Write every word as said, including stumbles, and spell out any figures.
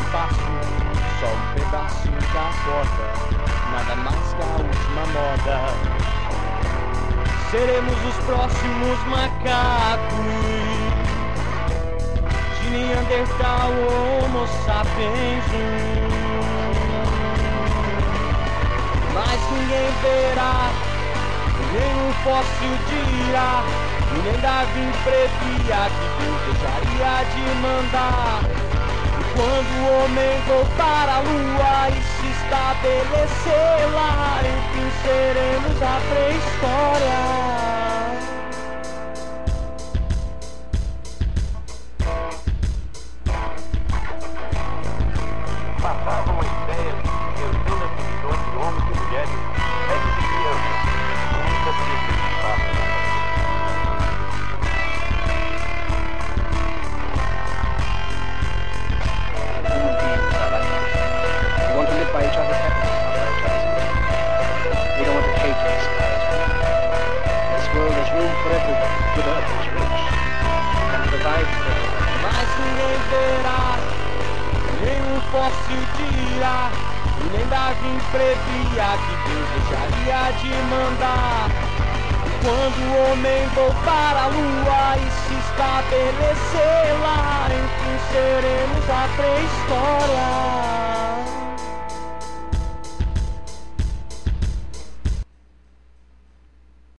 espaço, só um pedacinho da porta, nada mais que a última moda. Seremos os próximos macacos, de Neandertal ou Homo sapiens. Mas ninguém verá, nenhum fóssil dirá, e nem Darwin previa que Deus deixaria de mandar. E quando o homem voltar à lua e se estabelecer lá, enfim seremos a pré-história. Passavam a ideia de centenas de milhões de homens e mulheres, velhos e crianças, muitas vezes de fato. We want to live by each other's happiness, not by each other's pain. We don't want to hate the sky as well. In this world there's room for everyone. Good earth is rich. We can provide for everyone. Mas ninguém verá, nenhum fóssil dirá, e nem Darwin previa que Deus deixaria de mandar. E quando o homem voltar à lua e se estabelecer lá, enfim seremos a pré-história.